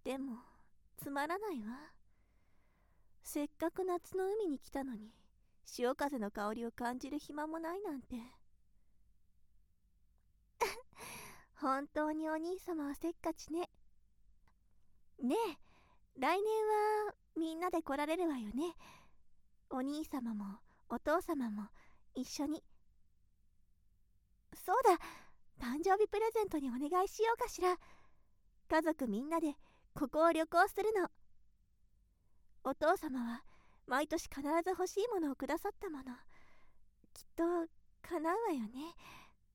でもつまらないわ。せっかく夏の海に来たのに潮風の香りを感じる暇もないなんて。本当にお兄様はせっかちね。ねえ、来年はみんなで来られるわよね。お兄様もお父様も一緒に。そうだ、誕生日プレゼントにお願いしようかしら。家族みんなでここを旅行するの。お父様は毎年必ず欲しいものをくださったもの。きっと叶うわよね。